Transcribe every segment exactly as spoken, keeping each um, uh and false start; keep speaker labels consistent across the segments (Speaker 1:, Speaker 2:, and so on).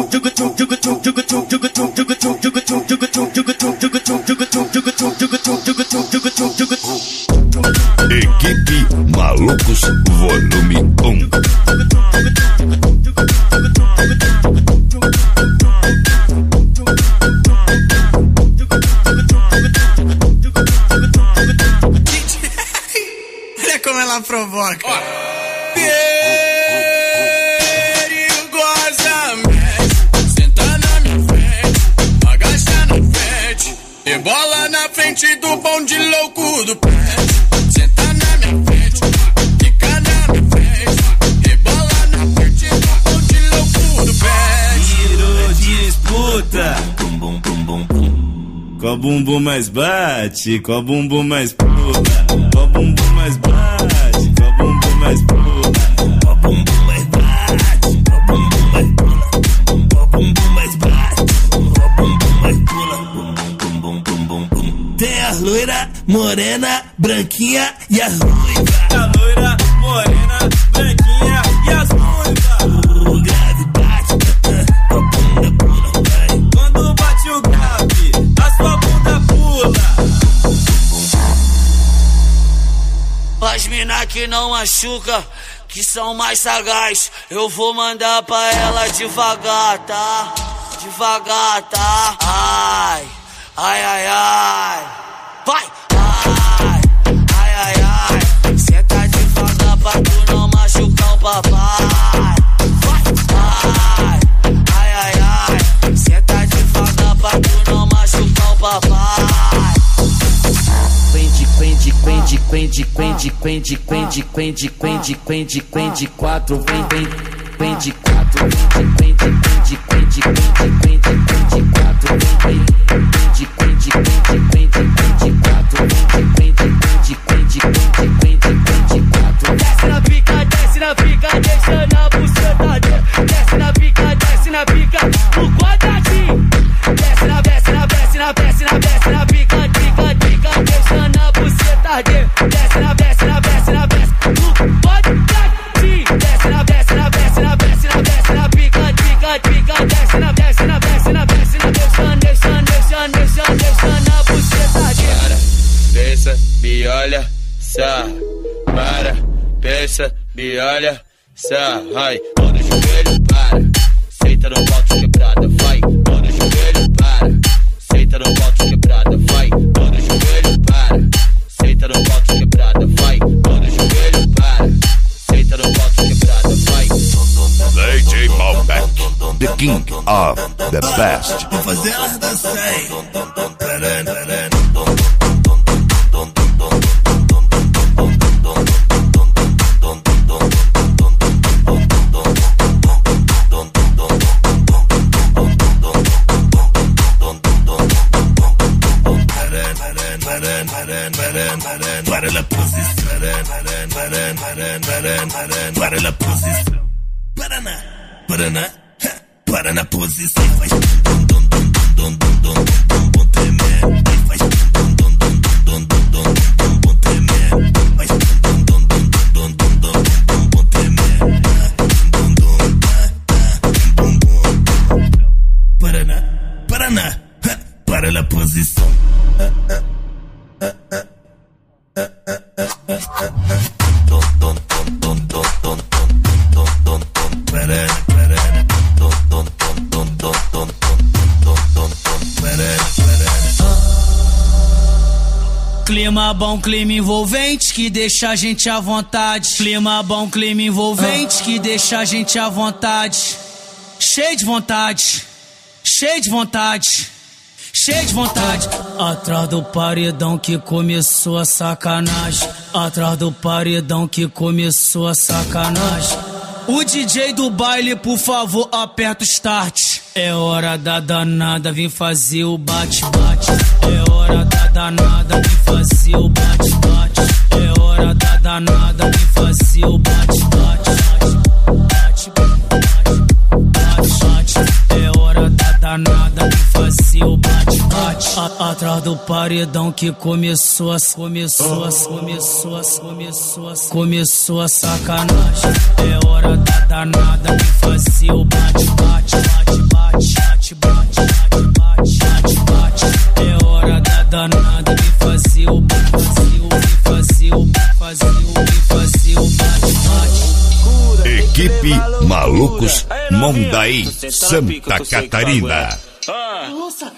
Speaker 1: Equipe Malucos Volume um.
Speaker 2: Olha como ela provoca. Oh. Perigosamente, senta na minha frente, agacha na frente, rebola na frente do bonde louco do pé. Senta na minha frente, fica na minha frente, rebola na frente do bonde louco do pé.
Speaker 3: Virou disputa, bum bum bum bum bum. Qual bumbum mais bate, qual bumbum mais pula, qual bumbum mais bate, qual bumbum mais pula, qual bumbum mais bate, qual bumbum mais pula, qual bumbum mais bate, qual bumbum mais pula, bum bum bum bum bum bum. Tem a loira, morena, branquinha e as ruivas. A loira, morena, branquinha e as ruivas. O grave bate, a bunda pula, vai. Quando bate o grave, a sua bunda pula.
Speaker 4: As mina que não machuca, que são mais sagaz, eu vou mandar pra ela devagar, tá? Devagar, tá? Ai, ai, ai, ai. Vai! Ai, ai, ai, ai. Senta devagar pra tu não machucar o papai. Vai! Ai, ai, ai, ai. Senta devagar pra tu não machucar o papai. Quende, quende, quende, quende, quende, quende, quende, quende, quende, quende, quende, quatro, vem, vem, quende, quatro, quende, quende, quende, quende, quende, quende, quende, quatro, vem, vem, quende, quende, quende, quende, quende, quatro, quende, quende, quende, quende, quende, quende, quende, quatro. Desce na pica, desce na pica, deixa na buceta, desce na pica, desce na pica, no quadradinho. Desce na, desce na, desce na, desce na, desce na pica, dica, dica, deixa na buceta, desce na, desce na, desce na, desce no quadradinho. Desce na, desce na, desce na, desce na, desce na pica, dica, dica, desce na, desce na, desce na, desce na, deixa, deixa, deixa, deixa, deixa na buceta.
Speaker 2: Para, pensa, me olha, sarra. Para, pensa, me olha, sarra. Vai, mão no joelho, para. Senta no bote quebrada, vai. Mão no joelho, para. Senta no bote quebrada, vai. Mão no joelho, para. Senta no bote quebrada, vai. Mão no joelho, para. Senta no bote quebrada, vai.
Speaker 1: D J Malbec, the king of the best.
Speaker 3: Vou fazer elas dançarem. Para la posição, para la posição, Paraná, Paraná, para na posição, faz dum dum dum dum dum dum dum dum tremer, faz dum dum dum dum dum dum dum dum tremer, faz dum dum dum dum dum dum dum tremer, dum dum dum dum. Paraná, Paraná, para la posição.
Speaker 4: Clima bom, clima envolvente que deixa a gente à vontade. Clima bom, clima envolvente que deixa a gente à vontade. Cheio de vontade, cheio de vontade, cheio de vontade. Atrás do paredão que começou a sacanagem. Atrás do paredão que começou a sacanagem. O D J do baile, por favor, aperta o start. É hora da danada, vem fazer o bate-bate. É hora da danada, vem fazer o bate-bate. É hora da danada, vem fazer o bate-bate. Bate-bate, é hora da danada, vem fazer o bate-bate. Atrás do paredão que começou a começou a começou a começou a começou a sacanagem. É hora da danada, vem fazer o bate-bate, bate-bate.
Speaker 1: Mondaí, Santa Catarina.
Speaker 5: Nossa.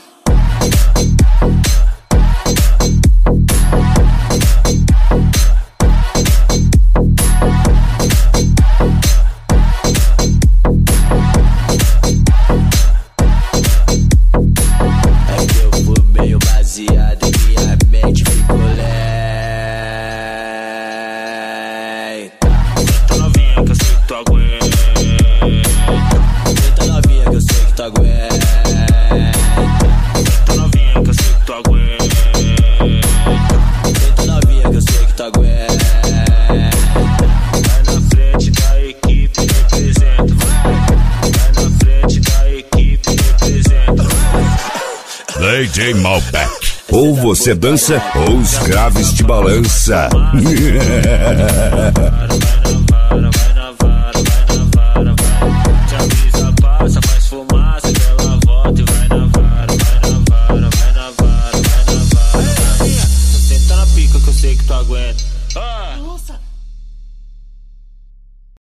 Speaker 1: D J Malbec. Ou você dança ou os graves de balança.